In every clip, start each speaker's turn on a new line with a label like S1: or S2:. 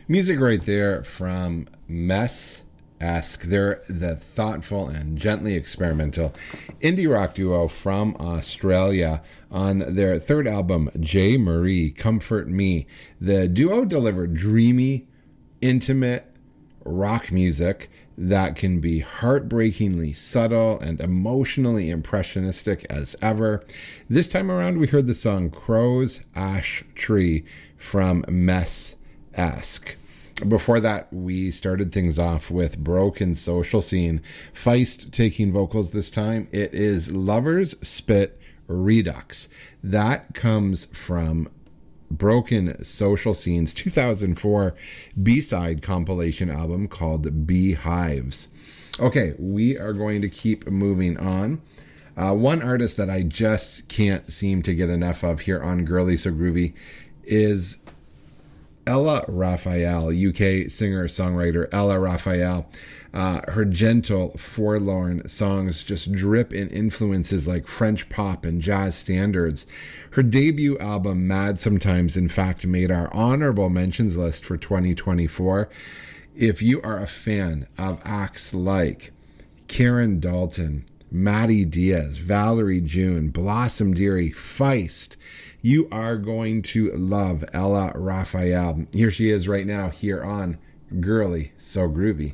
S1: Music right there from Mess-esque. They're the thoughtful and gently experimental indie rock duo from Australia. On their third album, J. Marie, Comfort Me, the duo delivered dreamy, intimate rock music that can be heartbreakingly subtle and emotionally impressionistic as ever. This time around, we heard the song Crow's Ash Tree from Mess-esque. Before that, we started things off with Broken Social Scene. Feist taking vocals this time. It is Lovers Spit Redux. That comes from Broken Social Scene's 2004 B-side compilation album called Beehives. Okay, we are going to keep moving on. One artist that I just can't seem to get enough of here on Girly So Groovy is Ella Raphael, UK singer-songwriter Ella Raphael. Her gentle, forlorn songs just drip in influences like French pop and jazz standards. Her debut album, Mad Sometimes, in fact, made our honorable mentions list for 2024. If you are a fan of acts like Karen Dalton, Maddie Diaz, Valerie June, Blossom Dearie, Feist, you are going to love Ella Raphael. Here she is right now here on Girly So Groovy.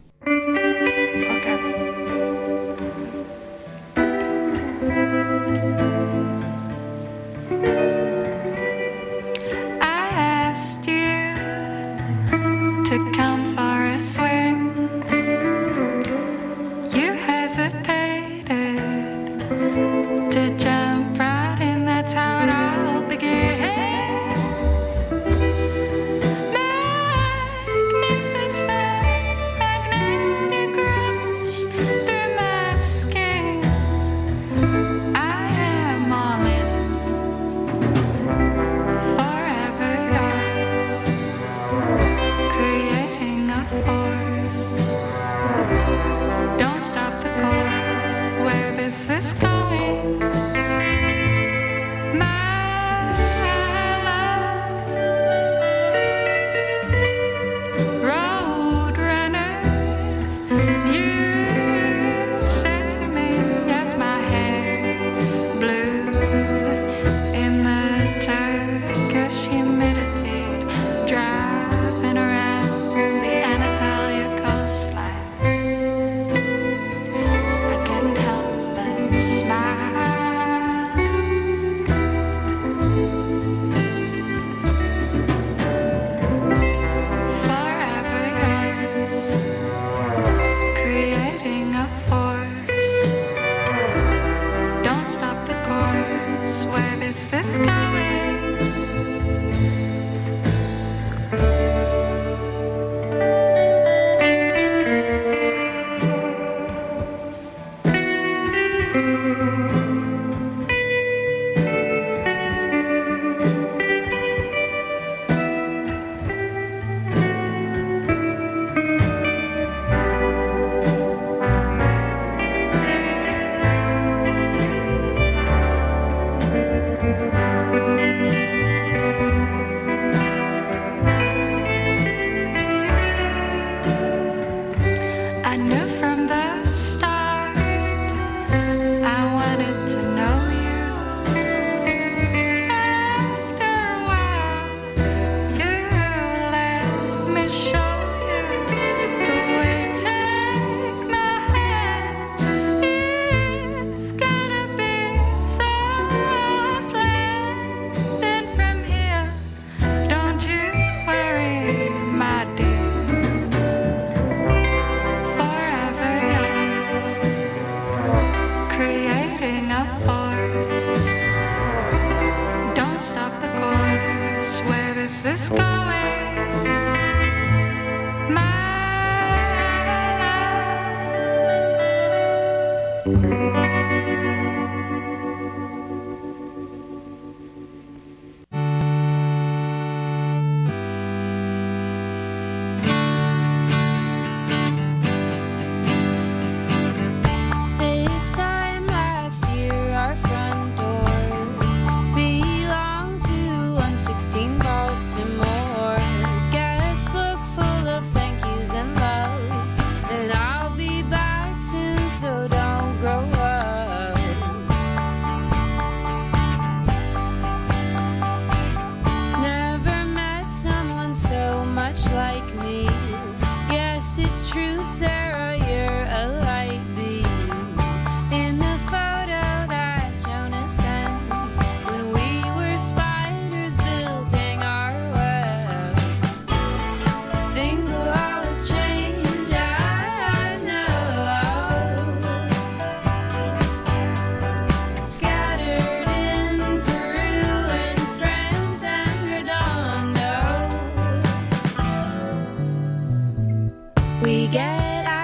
S2: Baltimore. true, Sarah, you're a light beam in the photo that Jonah sent when we were spiders building our web. Things will always change, I know. Scattered in Peru and France and Redondo, we get out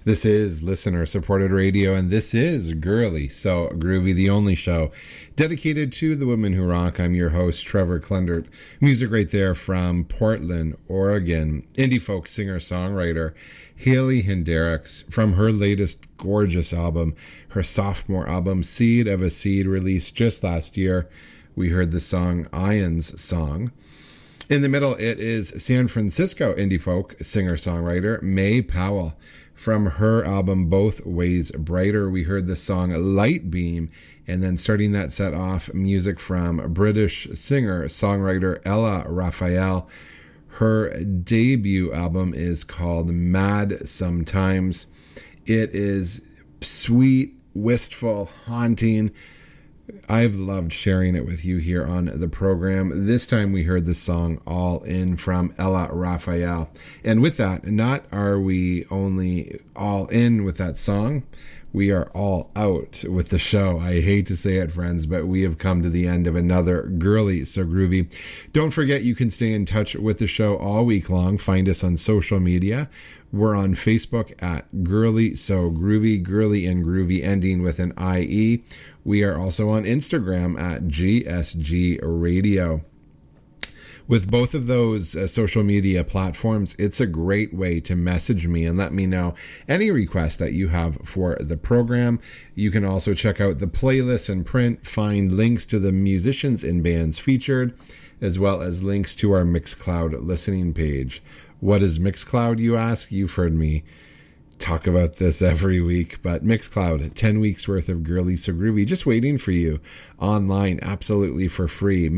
S1: This is listener-supported radio, and this is Girly So Groovy, the only show dedicated to the women who rock. I'm your host, Trevor Klendert. Music right there from Portland, Oregon. Indie folk singer-songwriter Haley Hendricks from her latest gorgeous album, her sophomore album, Seed of a Seed, released just last year. We heard the song Ian's Song. In the middle, it is San Francisco indie folk singer-songwriter May Powell. From her album, Both Ways Brighter, we heard the song Light Beam, and then starting that set off, music from British singer-songwriter Ella Raphael. Her debut album is called Mad Sometimes. It is sweet, wistful, haunting. I've loved sharing it with you here on the program. This time we heard the song All In from Ella Raphael. And with that, not are we only all in with that song, we are all out with the show. I hate to say it, friends, but we have come to the end of another Girly So Groovy. Don't forget you can stay in touch with the show all week long. Find us on social media. We're on Facebook at Girly So Groovy, Girly and Groovy ending with an IE. We are also on Instagram at GSG Radio. With both of those social media platforms, it's a great way to message me and let me know any requests that you have for the program. You can also check out the playlists and print, find links to the musicians and bands featured, as well as links to our Mixcloud listening page. What is Mixcloud, you ask? You've heard me talk about this every week, but Mixcloud, 10 weeks worth of Girly So Groovy just waiting for you online, absolutely for free.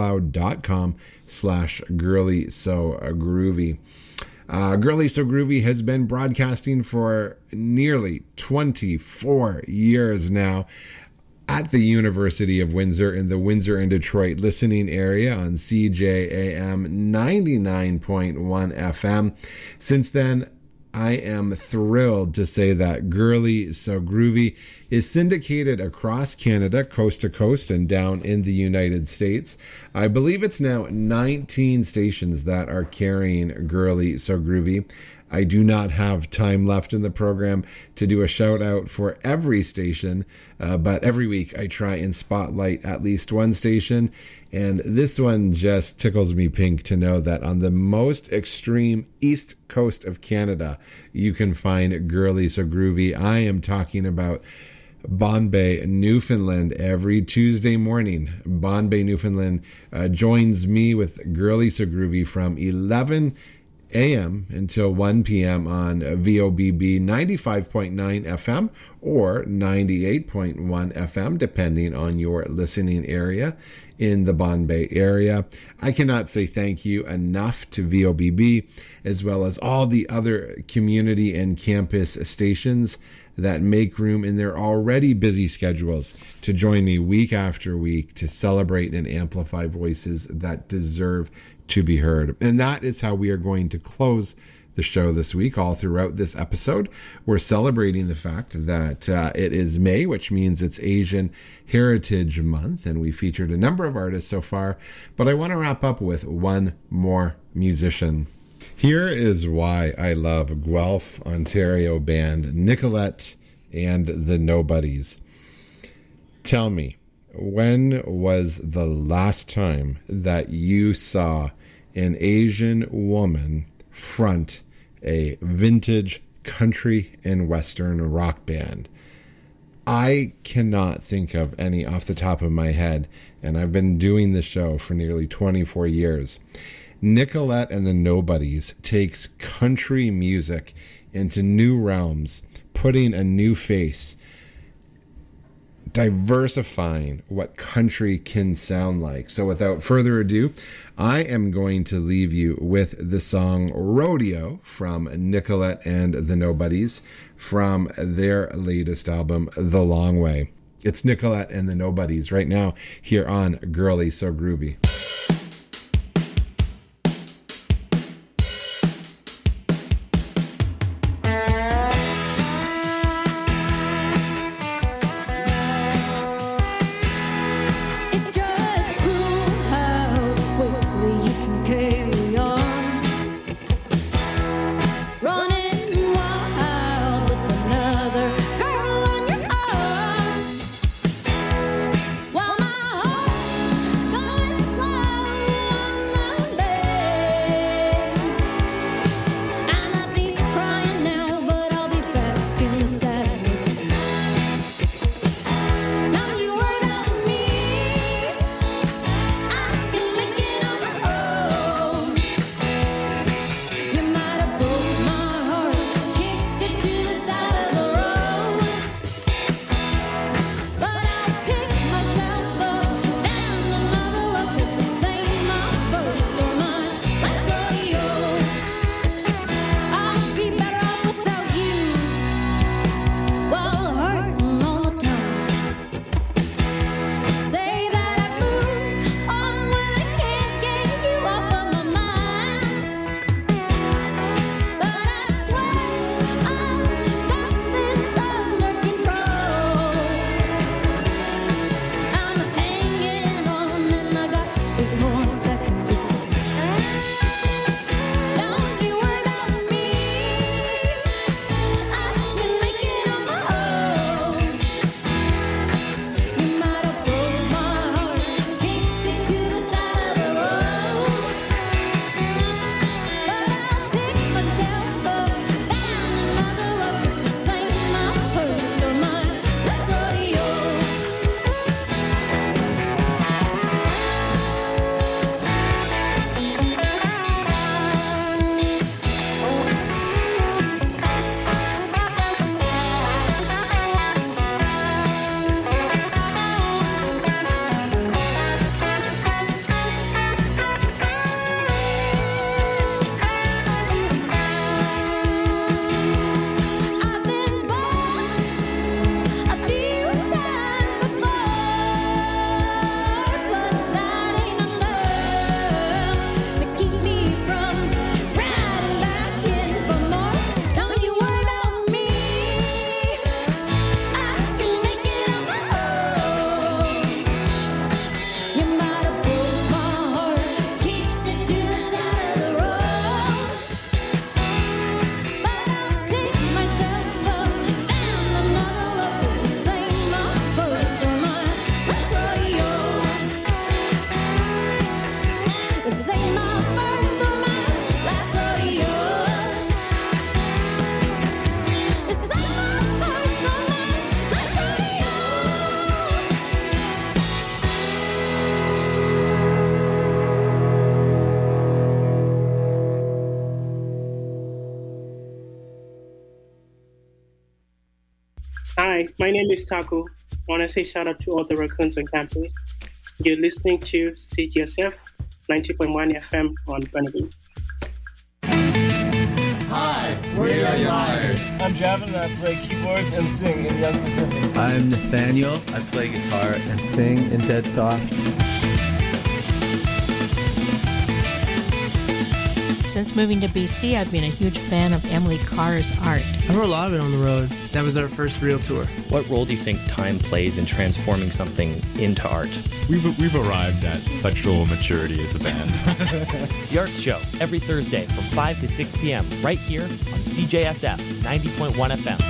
S1: Mixcloud.com/Girly So Groovy. Girly So Groovy has been broadcasting for nearly 24 years now at the University of Windsor in the Windsor and Detroit listening area on CJAM 99.1 FM. Since then, I am thrilled to say that Girly So Groovy is syndicated across Canada, coast to coast, and down in the United States. I believe it's now 19 stations that are carrying Girly So Groovy. I do not have time left in the program to do a shout out for every station, but every week I try and spotlight at least one station. And this one just tickles me pink to know that on the most extreme east coast of Canada, you can find Girly So Groovy. I am talking about Bonbay, Newfoundland. Every Tuesday morning, Bonbay, Newfoundland joins me with Girly So Groovy from 11 a.m. until 1 p.m. on VOBB 95.9 FM or 98.1 FM, depending on your listening area in the Bonbay area. I cannot say thank you enough to VOBB, as well as all the other community and campus stations that make room in their already busy schedules to join me week after week to celebrate and amplify voices that deserve to be heard. And that is how we are going to close the show this week. All throughout this episode, we're celebrating the fact that it is May, which means it's Asian Heritage Month, and we featured a number of artists so far, but I want to wrap up with one more musician. Here is why I love Guelph, Ontario band Nicolette and the Nobodies. Tell me, when was the last time that you saw an Asian woman front a vintage country and western rock band? I cannot think of any off the top of my head, and I've been doing this show for nearly 24 years. Nicolette and the Nobodies takes country music into new realms, putting a new face, diversifying what country can sound like. So without further ado, I am going to leave you with the song Rodeo from Nicolette and the Nobodies from their latest album, The Long Way. It's Nicolette and the Nobodies right now here on Girly So Groovy.
S2: Running wild with
S3: Hi, my name is Taku. I want to say shout out to all the raccoons on campus. You're listening to CGSF 90.1 FM on Burnaby.
S4: Hi, we are Liars.
S5: I'm Javin and I play keyboards and sing in Young Pacific.
S6: I'm Nathaniel. I play guitar and sing in Dead Soft.
S7: Since moving to BC, I've been a huge fan of Emily Carr's art.
S8: I wrote a lot of it on the road. That was our first real tour.
S9: What role do you think time plays in transforming something into art?
S10: We've arrived at sexual maturity as a band.
S9: The Arts Show, every Thursday from 5 to 6 p.m. right here on CJSF 90.1 FM.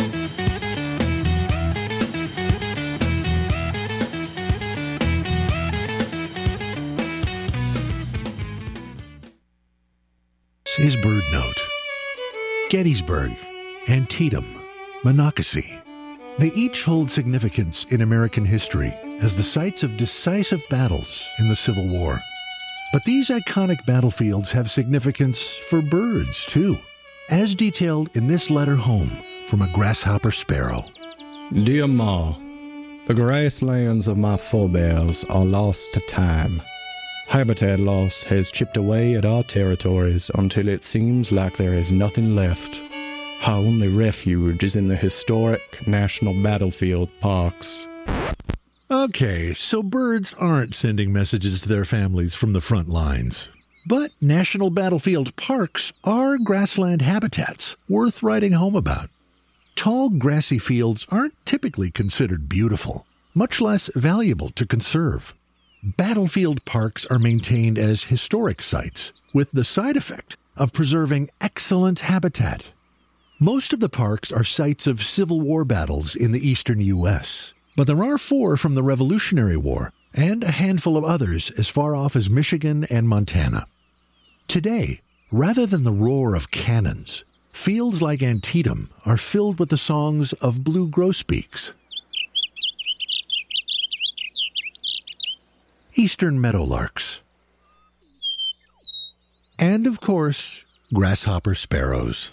S11: Is Bird Note. Gettysburg, Antietam, Monocacy. They each hold significance in American history as the sites of decisive battles in the Civil War. But these iconic battlefields have significance for birds, too, as detailed in this letter home from a grasshopper sparrow.
S12: Dear Ma, the grasslands of my forebears are lost to time. Habitat loss has chipped away at our territories until it seems like there is nothing left. Our only refuge is in the historic National Battlefield Parks.
S11: Okay, so birds aren't sending messages to their families from the front lines. But National Battlefield Parks are grassland habitats worth writing home about. Tall, grassy fields aren't typically considered beautiful, much less valuable to conserve. Battlefield parks are maintained as historic sites, with the side effect of preserving excellent habitat. Most of the parks are sites of Civil War battles in the eastern U.S., but there are 4 from the Revolutionary War and a handful of others as far off as Michigan and Montana. Today, rather than the roar of cannons, fields like Antietam are filled with the songs of blue grosbeaks, eastern meadowlarks, and, of course, grasshopper sparrows.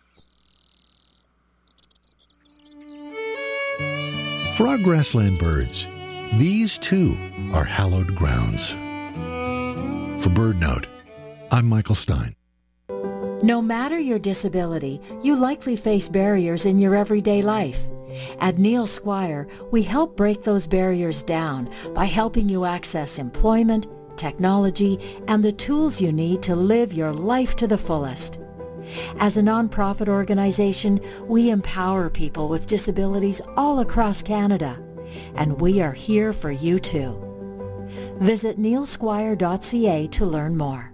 S11: For our grassland birds, these too are hallowed grounds. For Bird Note, I'm Michael Stein.
S13: No matter your disability, you likely face barriers in your everyday life. At Neil Squire, we help break those barriers down by helping you access employment, technology, and the tools you need to live your life to the fullest. As a nonprofit organization, we empower people with disabilities all across Canada, and we are here for you too. Visit neilsquire.ca to learn more.